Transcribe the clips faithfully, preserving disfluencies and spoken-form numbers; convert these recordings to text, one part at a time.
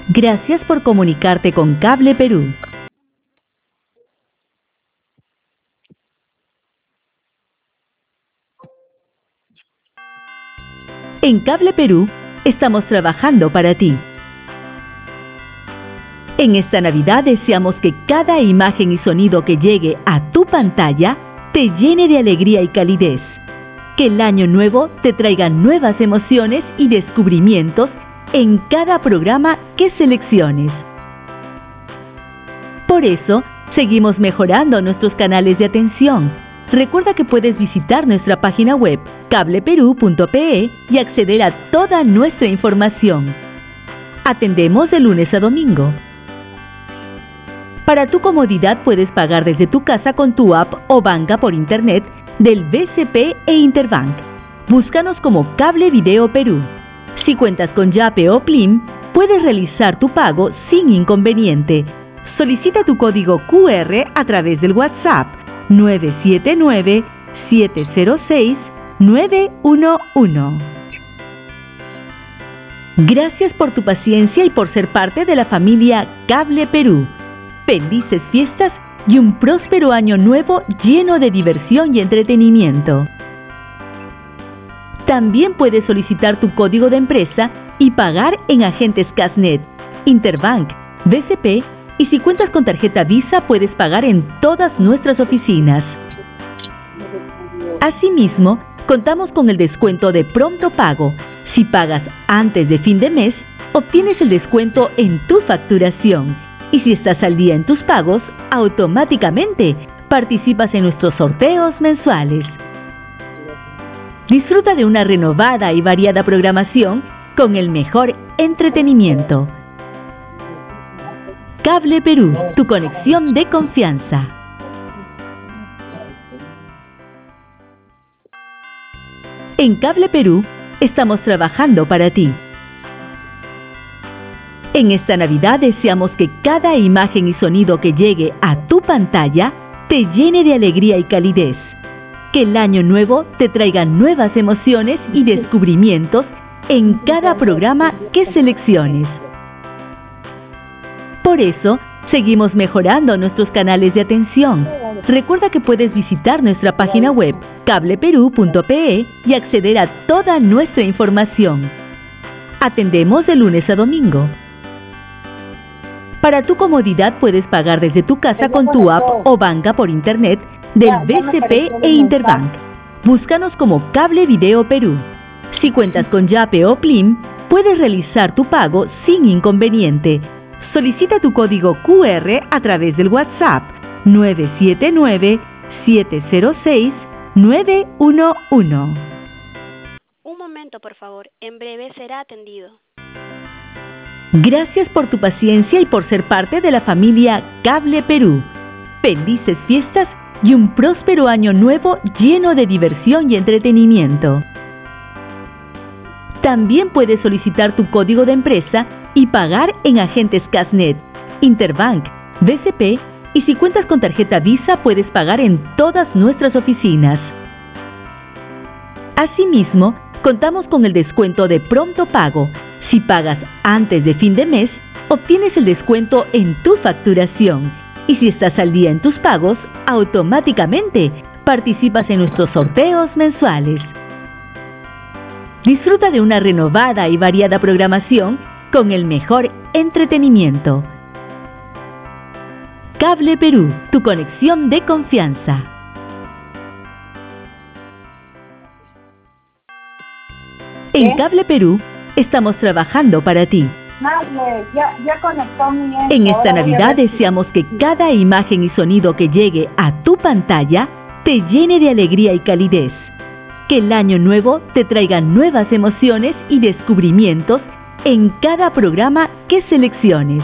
Gracias por comunicarte con Cable Perú. En Cable Perú estamos trabajando para ti. En esta Navidad deseamos que cada imagen y sonido que llegue a tu pantalla te llene de alegría y calidez. Que el año nuevo te traiga nuevas emociones y descubrimientos en cada programa que selecciones. Por eso, seguimos mejorando nuestros canales de atención. Recuerda que puedes visitar nuestra página web cable perú punto pe y acceder a toda nuestra información. Atendemos de lunes a domingo. Para tu comodidad puedes pagar desde tu casa con tu app o banca por internet del B C P e Interbank. Búscanos como Cable Video Perú. Si cuentas con Yape o Plim, puedes realizar tu pago sin inconveniente. Solicita tu código Q R a través del WhatsApp nueve siete nueve, siete cero seis, nueve uno uno. Gracias por tu paciencia y por ser parte de la familia Cable Perú. Felices fiestas y un próspero año nuevo lleno de diversión y entretenimiento. También puedes solicitar tu código de empresa y pagar en agentes Casnet, Interbank, B C P y si cuentas con tarjeta Visa puedes pagar en todas nuestras oficinas. Asimismo, contamos con el descuento de pronto pago. Si pagas antes de fin de mes, obtienes el descuento en tu facturación. Y si estás al día en tus pagos, automáticamente participas en nuestros sorteos mensuales. Disfruta de una renovada y variada programación con el mejor entretenimiento. Cable Perú, tu conexión de confianza. En Cable Perú estamos trabajando para ti. En esta Navidad deseamos que cada imagen y sonido que llegue a tu pantalla te llene de alegría y calidez. Que el año nuevo te traiga nuevas emociones y descubrimientos en cada programa que selecciones. Por eso, seguimos mejorando nuestros canales de atención. Recuerda que puedes visitar nuestra página web cable perú punto pe y acceder a toda nuestra información. Atendemos de lunes a domingo. Para tu comodidad puedes pagar desde tu casa con tu app o banca por internet del B C P e Interbank. Búscanos como Cable Video Perú. Si cuentas con Yape o Plim, puedes realizar tu pago sin inconveniente. Solicita tu código Q R a través del WhatsApp nueve siete nueve, siete cero seis, nueve uno uno. Un momento, por favor. En breve será atendido. Gracias por tu paciencia y por ser parte de la familia Cable Perú. Felices fiestas y un próspero año nuevo lleno de diversión y entretenimiento. También puedes solicitar tu código de empresa y pagar en agentes Casnet, Interbank, B C P y si cuentas con tarjeta Visa puedes pagar en todas nuestras oficinas. Asimismo, contamos con el descuento de pronto pago. Si pagas antes de fin de mes, obtienes el descuento en tu facturación. Y si estás al día en tus pagos, automáticamente participas en nuestros sorteos mensuales. Disfruta de una renovada y variada programación con el mejor entretenimiento. Cable Perú, tu conexión de confianza. En Cable Perú estamos trabajando para ti. Ya, ya conectó mi esto. En esta Navidad deseamos que cada imagen y sonido que llegue a tu pantalla te llene de alegría y calidez. Que el año nuevo te traiga nuevas emociones y descubrimientos en cada programa que selecciones.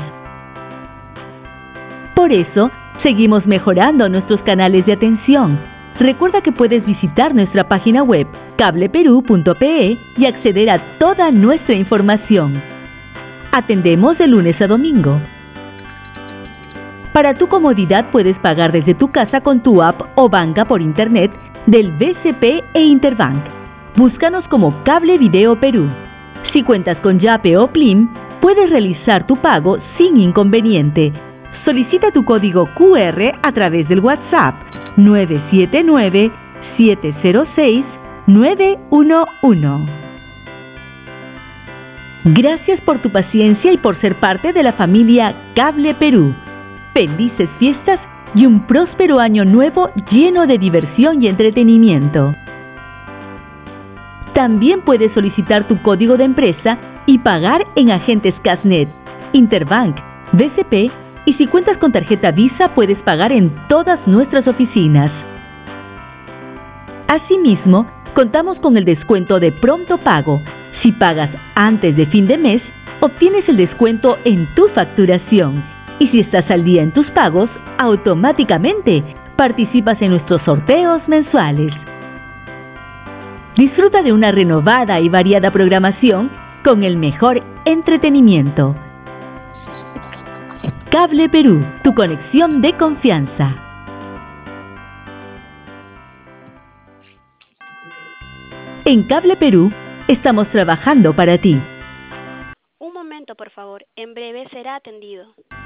Por eso, seguimos mejorando nuestros canales de atención. Recuerda que puedes visitar nuestra página web cable perú punto pe y acceder a toda nuestra información. Atendemos de lunes a domingo. Para tu comodidad puedes pagar desde tu casa con tu app o banca por internet del B C P e Interbank. Búscanos como Cable Video Perú. Si cuentas con Yape o Plim, puedes realizar tu pago sin inconveniente. Solicita tu código Q R a través del WhatsApp nueve siete nueve, siete cero seis, nueve uno uno. Gracias por tu paciencia y por ser parte de la familia Cable Perú. Felices fiestas y un próspero año nuevo lleno de diversión y entretenimiento. También puedes solicitar tu código de empresa y pagar en agentes Casnet, Interbank, B C P, y si cuentas con tarjeta Visa puedes pagar en todas nuestras oficinas. Asimismo, contamos con el descuento de pronto pago. Si pagas antes de fin de mes, obtienes el descuento en tu facturación. Y si estás al día en tus pagos, automáticamente participas en nuestros sorteos mensuales. Disfruta de una renovada y variada programación con el mejor entretenimiento. Cable Perú, tu conexión de confianza. En Cable Perú, estamos trabajando para ti. Un momento, por favor. En breve será atendido.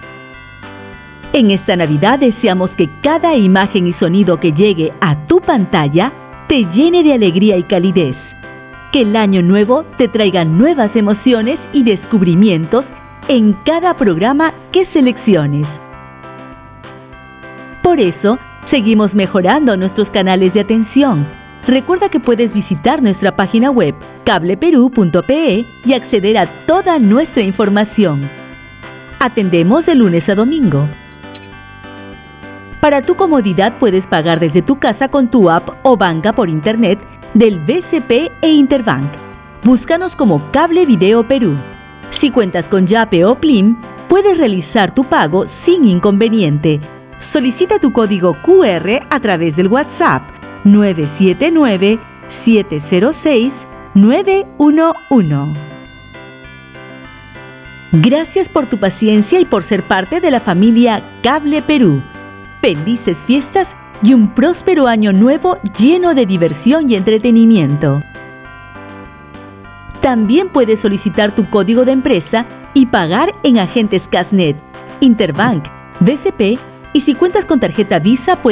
En esta Navidad deseamos que cada imagen y sonido que llegue a tu pantalla te llene de alegría y calidez. Que el año nuevo te traiga nuevas emociones y descubrimientos en cada programa que selecciones. Por eso, seguimos mejorando nuestros canales de atención. Recuerda que puedes visitar nuestra página web cable perú punto pe y acceder a toda nuestra información. Atendemos de lunes a domingo. Para tu comodidad puedes pagar desde tu casa con tu app o banca por internet del B C P e Interbank. Búscanos como Cable Video Perú. Si cuentas con Yape o Plim, puedes realizar tu pago sin inconveniente. Solicita tu código Q R a través del WhatsApp nueve siete nueve, siete cero seis, nueve uno uno. Gracias por tu paciencia y por ser parte de la familia Cable Perú. Felices fiestas y un próspero año nuevo lleno de diversión y entretenimiento. También puedes solicitar tu código de empresa y pagar en agentes Casnet, Interbank, B C P, y si cuentas con tarjeta Visa puedes